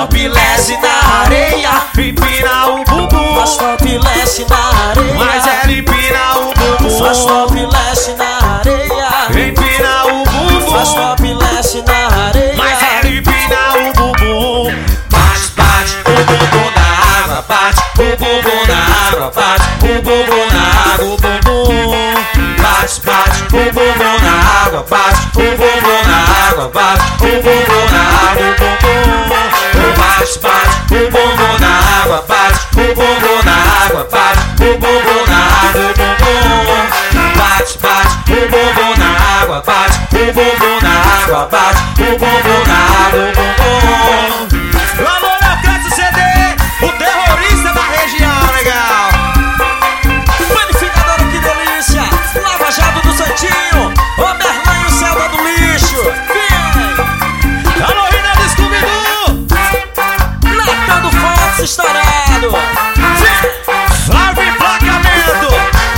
topless na areia, empina o bumbum. Faz topless na areia, Mas ela empina o bumbum. faz topless na areia, Empina o bumbum. faz topless na areia. Mas ela empina o bumbum. Bate, bate o bumbum na água. Bate o bumbum na água. Bate o bumbum na água. O bumbum. Bate, bate o bumbum na água. Bate o bumbum na água. Bate o bumbum na água. O bumbum. Bate, bate o bumbum na água. Bate o bumbum na água. Bate o bumbum na água. O bumbum. Bate, bate o bumbum na água. Bate o bumbum na água. Bate o bumbum na água. O bumbum. Alô, Leocádio CD, o terrorista da região, legal. Panificadora, que delícia! Lava Jato do Santinho, ô Merlin, o Celda do lixo. Vem! Alô, Rina do Scooby-Doo. Matando Fox estourado. Flávio Emplacamento.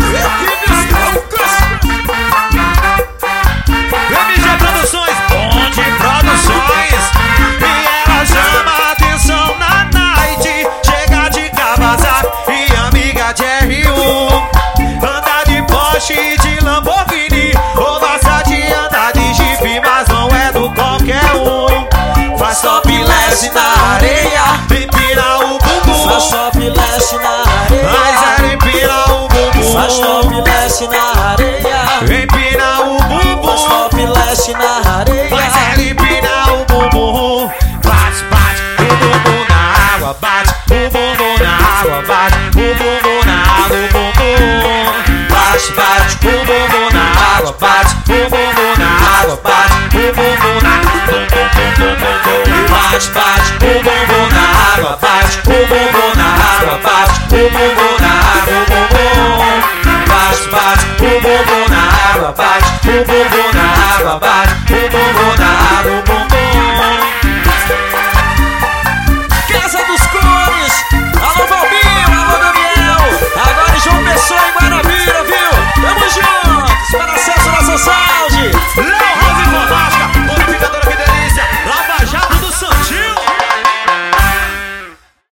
MG Produções, Bonde Produções. E ela chama a atenção na night. Chega de Kawasaki e amiga de R1. Anda de Porsche e de Lamborghini. Ou gosta de andar de Jeep, mas não é do qualquer um. Faz topless na areia, empina o bumbum. Faz topless na Mas areia, ela empina o bumbum. faz topless na areia, Empina o faz bumbum. topless na